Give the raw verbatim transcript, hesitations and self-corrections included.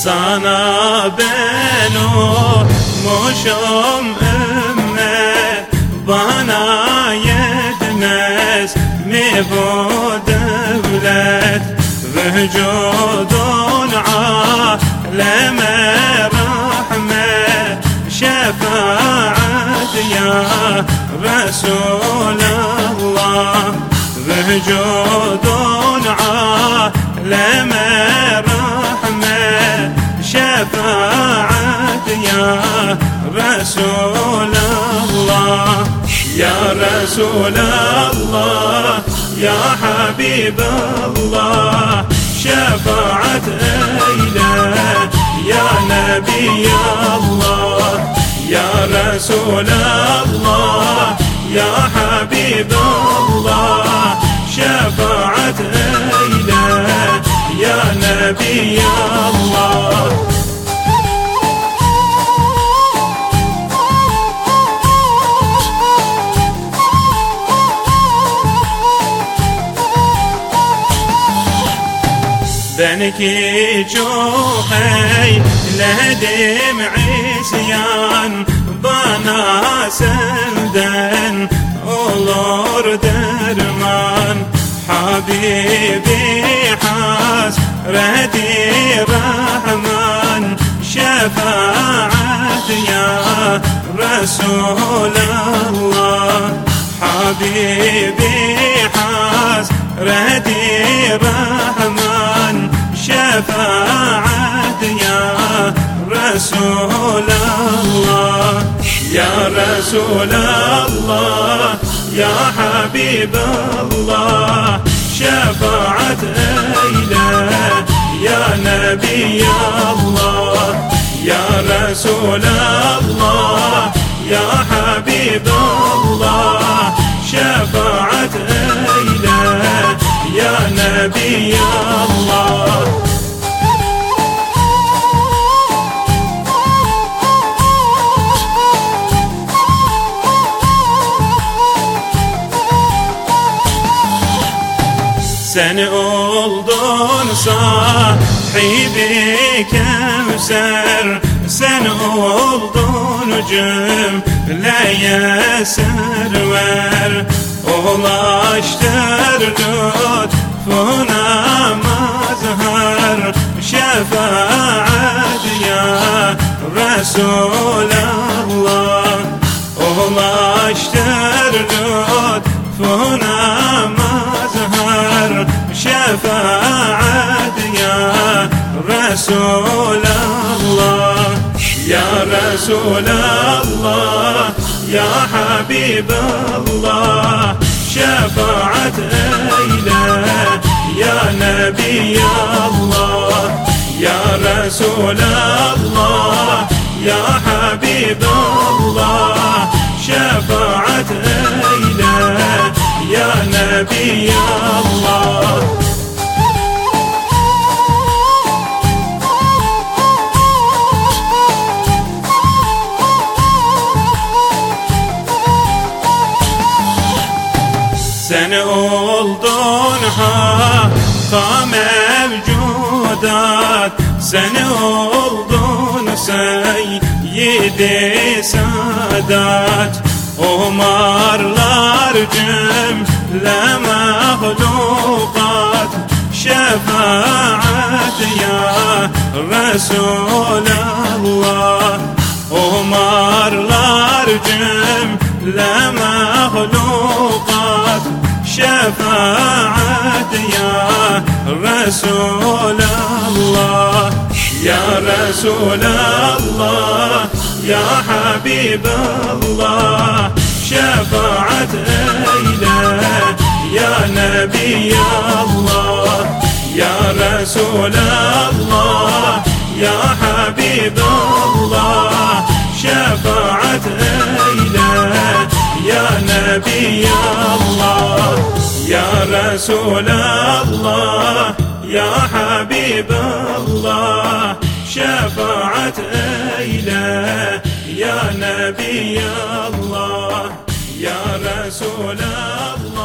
Sana ben olmuşum ümmet, bana yetmez mi bu devlet? Vücudun aleme rahmet, şefaat ya Resulallah. Vücudun aleme rahmet, şefaat ya Resulallah. Ya Resulallah, ya Habiballah, şefaat eyle ya Nebiyallah. Ya Resulallah, ya Habiballah, şefaat eyle ya Nebiyallah. Ben ki çok eyledim isyan, bana senden olur derman. Habibi hasreti Rahman, şefaat ya Resulallah. Habibi hasreti Rahman, şefaat ya Resulallah. Ya Resulallah, ya Habiballah, şefaat eyle ya Nebiyallah. Ya Resulallah, ya Habiballah, şefaat eyle ya Nebiyallah. Sen oldun sahibi Kevser, sen oldun cümleye server. Ulaştır lütfuna mazhar, şefaat ya Resulallah. Ulaştır lütfuna mazhar, şefaat ya Resulallah. Ya Resulallah, ya Habiballah, şefaat eyle ya Nebiyallah. Ya Resulallah, ya Habiballah, şefaat eyle ya Nebiyallah. Sen oldun hakka mevcudat, sen oldun seyyid-i sadat. Umarlar cümle mahlukat, şefaat ya Resulallah. Umarlar cümle mahlukat, şefaat ya Resulallah. Ya Resulallah, ya Habiballah, şefaat eyle ya Nebiyallah. Ya Resulallah, ya Habiballah, şefaat eyle ya Nebiyallah. Ya Resulallah, ya Habiballah, şefaat eyle ya Nebiyallah. Ya Resulallah.